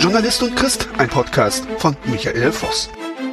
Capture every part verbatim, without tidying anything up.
Journalist und Christ, ein Podcast von Michael Voss.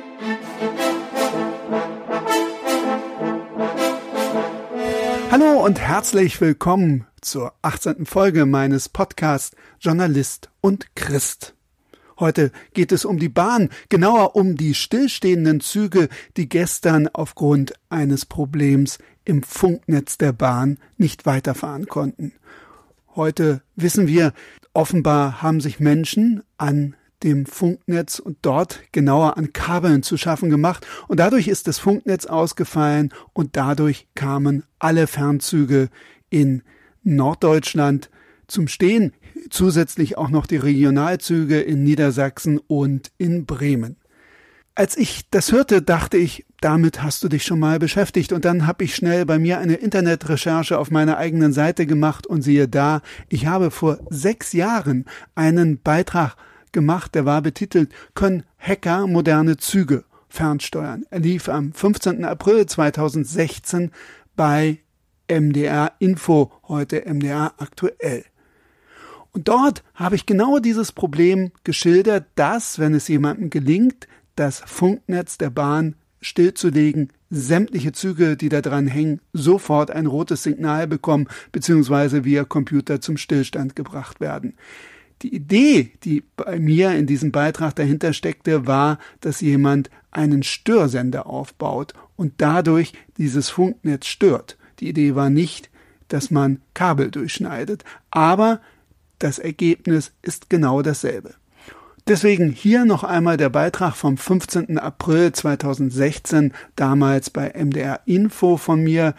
Hallo und herzlich willkommen zur achtzehnten Folge meines Podcasts Journalist und Christ. Heute geht es um die Bahn, genauer um die stillstehenden Züge, die gestern aufgrund eines Problems im Funknetz der Bahn nicht weiterfahren konnten. Heute wissen wir, offenbar haben sich Menschen an dem Funknetz und dort genauer an Kabeln zu schaffen gemacht und dadurch ist das Funknetz ausgefallen und dadurch kamen alle Fernzüge in Norddeutschland zum Stehen, zusätzlich auch noch die Regionalzüge in Niedersachsen und in Bremen. Als ich das hörte, dachte ich, damit hast du dich schon mal beschäftigt und dann habe ich schnell bei mir eine Internetrecherche auf meiner eigenen Seite gemacht und siehe da, ich habe vor sechs Jahren einen Beitrag gemacht, der war betitelt, können Hacker moderne Züge fernsteuern. Er lief am fünfzehnten April zweitausendsechzehn bei M D R Info, heute M D R Aktuell. Und dort habe ich genau dieses Problem geschildert, dass, wenn es jemandem gelingt, das Funknetz der Bahn stillzulegen, sämtliche Züge, die da dran hängen, sofort ein rotes Signal bekommen, beziehungsweise via Computer zum Stillstand gebracht werden. Die Idee, die bei mir in diesem Beitrag dahinter steckte, war, dass jemand einen Störsender aufbaut und dadurch dieses Funknetz stört. Die Idee war nicht, dass man Kabel durchschneidet, aber das Ergebnis ist genau dasselbe. Deswegen hier noch einmal der Beitrag vom fünfzehnten April zweitausendsechzehn, damals bei M D R Info von mir.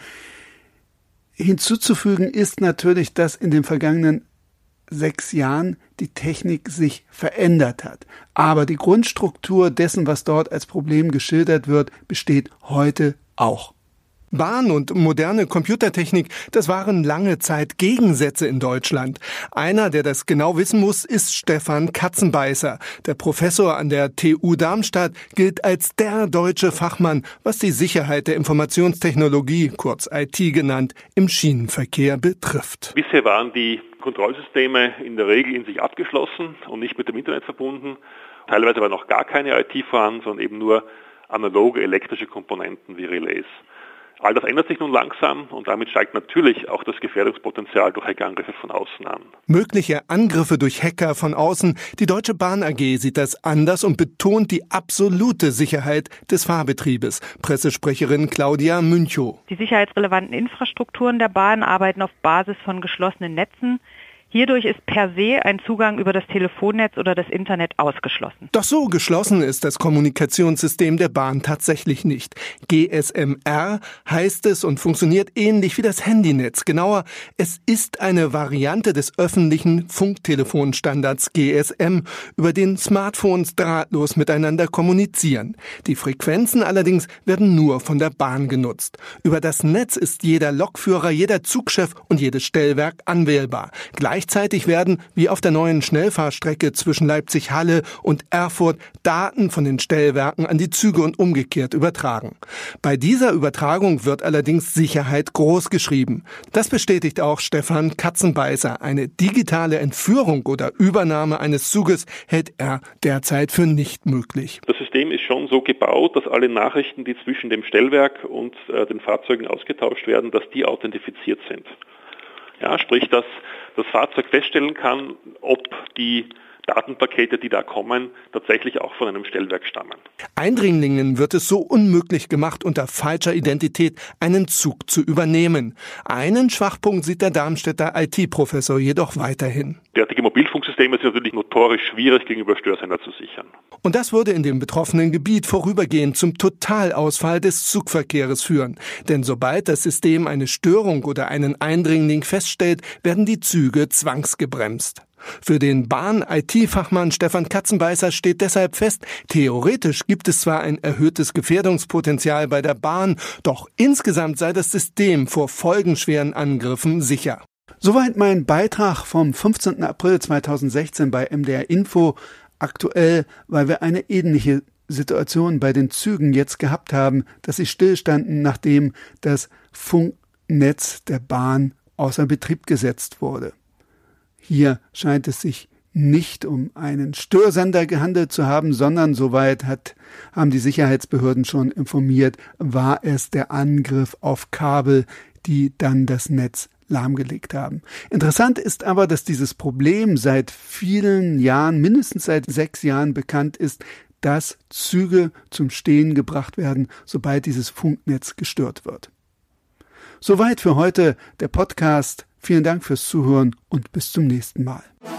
Hinzuzufügen ist natürlich, dass in den vergangenen sechs Jahren die Technik sich verändert hat. Aber die Grundstruktur dessen, was dort als Problem geschildert wird, besteht heute auch. Bahn und moderne Computertechnik, das waren lange Zeit Gegensätze in Deutschland. Einer, der das genau wissen muss, ist Stefan Katzenbeißer. Der Professor an der T U Darmstadt gilt als der deutsche Fachmann, was die Sicherheit der Informationstechnologie, kurz I T genannt, im Schienenverkehr betrifft. Bisher waren die Kontrollsysteme in der Regel in sich abgeschlossen und nicht mit dem Internet verbunden. Teilweise war noch gar keine I T vorhanden, sondern eben nur analoge elektrische Komponenten wie Relais. All das ändert sich nun langsam und damit steigt natürlich auch das Gefährdungspotenzial durch Hackerangriffe von außen an. Mögliche Angriffe durch Hacker von außen. Die Deutsche Bahn A G sieht das anders und betont die absolute Sicherheit des Fahrbetriebes. Pressesprecherin Claudia Münchow. Die sicherheitsrelevanten Infrastrukturen der Bahn arbeiten auf Basis von geschlossenen Netzen. Hierdurch ist per se ein Zugang über das Telefonnetz oder das Internet ausgeschlossen. Doch so geschlossen ist das Kommunikationssystem der Bahn tatsächlich nicht. G S M R heißt es und funktioniert ähnlich wie das Handynetz. Genauer, es ist eine Variante des öffentlichen Funktelefonstandards G S M, über den Smartphones drahtlos miteinander kommunizieren. Die Frequenzen allerdings werden nur von der Bahn genutzt. Über das Netz ist jeder Lokführer, jeder Zugchef und jedes Stellwerk anwählbar. Gleichzeitig werden, wie auf der neuen Schnellfahrstrecke zwischen Leipzig-Halle und Erfurt, Daten von den Stellwerken an die Züge und umgekehrt übertragen. Bei dieser Übertragung wird allerdings Sicherheit groß geschrieben. Das bestätigt auch Stefan Katzenbeißer. Eine digitale Entführung oder Übernahme eines Zuges hält er derzeit für nicht möglich. Das System ist schon so gebaut, dass alle Nachrichten, die zwischen dem Stellwerk und äh, den Fahrzeugen ausgetauscht werden, dass die authentifiziert sind. Ja, sprich, dass das Fahrzeug feststellen kann, ob die Datenpakete, die da kommen, tatsächlich auch von einem Stellwerk stammen. Eindringlingen wird es so unmöglich gemacht, unter falscher Identität einen Zug zu übernehmen. Einen Schwachpunkt sieht der Darmstädter I T-Professor jedoch weiterhin. Derartige Mobilfunksysteme sind natürlich notorisch schwierig gegenüber Störsender zu sichern. Und das würde in dem betroffenen Gebiet vorübergehend zum Totalausfall des Zugverkehrs führen. Denn sobald das System eine Störung oder einen Eindringling feststellt, werden die Züge zwangsgebremst. Für den Bahn-I T-Fachmann Stefan Katzenbeißer steht deshalb fest, theoretisch gibt es zwar ein erhöhtes Gefährdungspotenzial bei der Bahn, doch insgesamt sei das System vor folgenschweren Angriffen sicher. Soweit mein Beitrag vom fünfzehnten April zweitausendsechzehn bei M D R Info. Aktuell, weil wir eine ähnliche Situation bei den Zügen jetzt gehabt haben, dass sie stillstanden, nachdem das Funknetz der Bahn außer Betrieb gesetzt wurde. Hier scheint es sich nicht um einen Störsender gehandelt zu haben, sondern soweit hat, haben die Sicherheitsbehörden schon informiert, war es der Angriff auf Kabel, die dann das Netz lahmgelegt haben. Interessant ist aber, dass dieses Problem seit vielen Jahren, mindestens seit sechs Jahren bekannt ist, dass Züge zum Stehen gebracht werden, sobald dieses Funknetz gestört wird. Soweit für heute der Podcast. Vielen Dank fürs Zuhören und bis zum nächsten Mal.